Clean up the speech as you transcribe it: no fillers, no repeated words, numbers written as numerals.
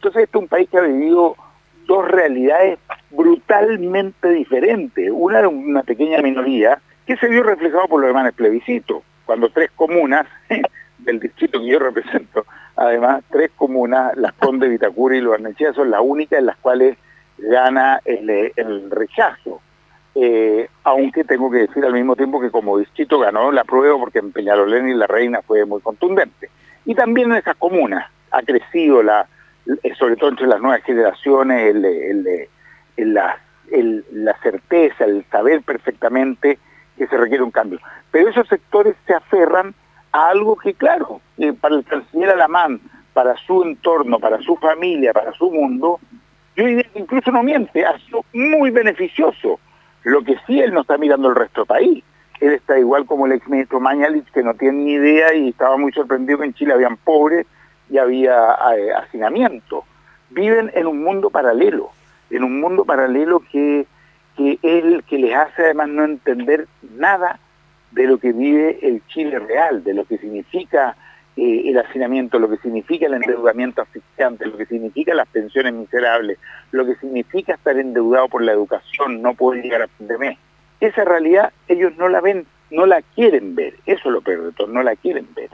Entonces este es un país que ha vivido dos realidades brutalmente diferentes. Una era una pequeña minoría que se vio reflejado por los demás en el plebiscito, cuando tres comunas del distrito que yo represento, además tres comunas, Las Condes, Vitacura y Lo Barnechea, son las únicas en las cuales gana el rechazo. Aunque tengo que decir al mismo tiempo que como distrito ganó la prueba porque en Peñalolén y La Reina fue muy contundente. Y también en esas comunas ha crecido, sobre todo entre las nuevas generaciones, la certeza, el saber perfectamente que se requiere un cambio. Pero esos sectores se aferran a algo que, claro, para el canciller Alamán, para su entorno, para su familia, para su mundo, yo diría que incluso no miente, ha sido muy beneficioso. Lo que sí, él no está mirando el resto del país. Él está igual como el exministro Mañalich, que no tiene ni idea y estaba muy sorprendido que en Chile habían pobres y había hacinamiento. Viven en un mundo paralelo que les hace además no entender nada de lo que vive el Chile real, de lo que significa el hacinamiento, lo que significa el endeudamiento asfixiante, lo que significa las pensiones miserables, lo que significa estar endeudado por la educación, no poder llegar a fin de mes. Esa realidad ellos no la ven, no la quieren ver, eso es lo peor de todo, no la quieren ver.